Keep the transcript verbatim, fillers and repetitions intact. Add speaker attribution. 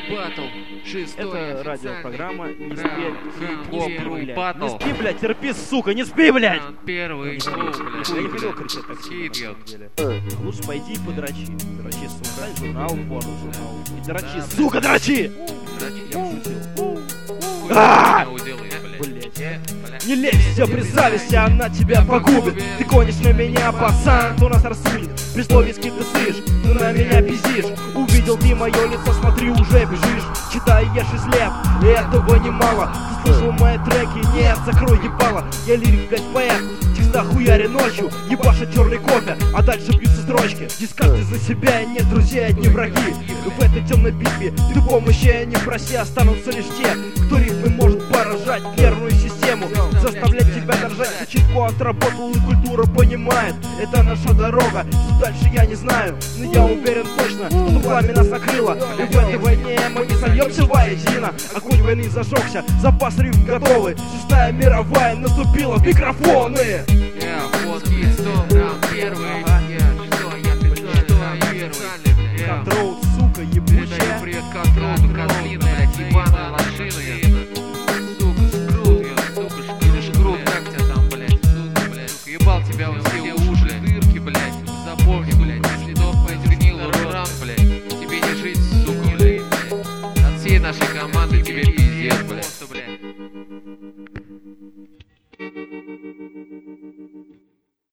Speaker 1: Это радиопрограмма «Не спи,
Speaker 2: Хип-хоп батл.
Speaker 1: не спи, блядь, терпи, сука, не спи, блядь!»
Speaker 2: Первый шоу, блядь.
Speaker 1: Я не хотел кричать так сильно, на самом деле. Лучше пойди и подрочи. Дрочи, сука, журнал, порно, журнал. И дрочи, сука, дрочи! Я пошутил.
Speaker 2: Хуй уделаешь, блядь.
Speaker 1: Блять. Не лезь, все при зависти, она тебя погубит. Ты гонишь на меня, пацан, кто нас рассудит. При слове скид ты слышь, ты на меня пиздишь. Увидел ты мое лицо, смотри, уже бежишь. Читай, ешь и слеп, и этого немало. Ты слышал мои треки? Нет, закрой ебало. Я лирик, блять, поэт. Текста хуяри ночью, ебаша черный кофе, а дальше бьются строчки. Здесь каждый за себя, и нет друзей, одни враги. В этой темной битве ты помощи не проси, останутся лишь те, кто рифмы может поражать нервную систему, заставлять тебя дрожать. Читко отработал и культура понимает, это наша дорога. Что дальше я не знаю, но я уверен точно, что пламя нас накрыло. И в этой войне мы не сольемся воедино. Огонь войны зажегся, запас рифм готовы. Шестая мировая наступила в микрофоны.